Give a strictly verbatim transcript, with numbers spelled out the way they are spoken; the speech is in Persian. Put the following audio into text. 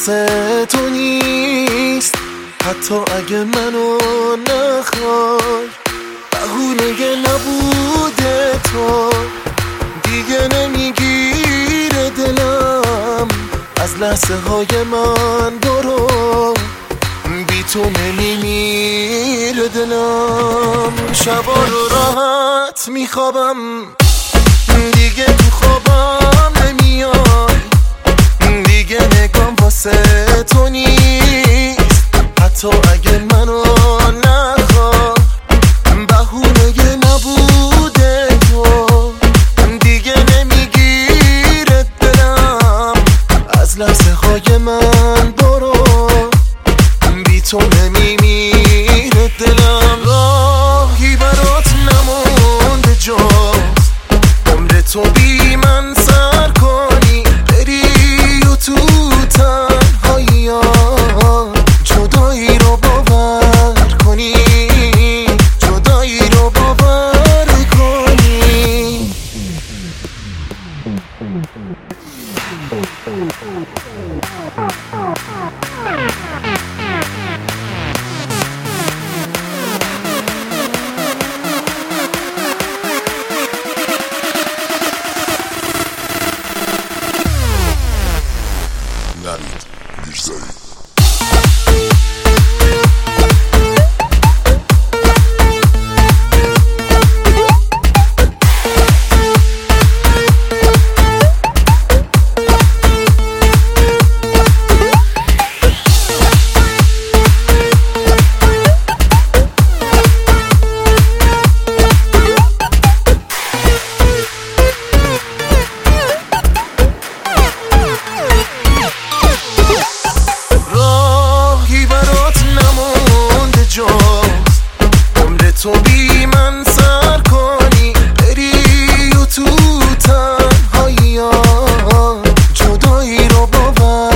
واسه تو نیست، حتی اگه منو نخوای. بهونه نبوده تو دیگه نمیگیره دلم، از لحظه های من برو، بی تو نمیمیره دلم. شبا رو راحت میخوابم، دیگه تو خوابم نمیای، دیگه نگام واسه تو نیست، حتی اگه منو نخوای. بهونه نبوده تو دیگه نمیگیره دلم، از لحظه های من برو، بی تو نمیمیره دلم. راهی برات نمونده جز عمر تو بی من سر کنی، بری و تو تنهایی ها جدایی رو باور کنی، جدایی رو باور کنی. نوید میرزایی. عمر تو بی من سر کنی، بری و تو تنهایی ها جدایی رو باور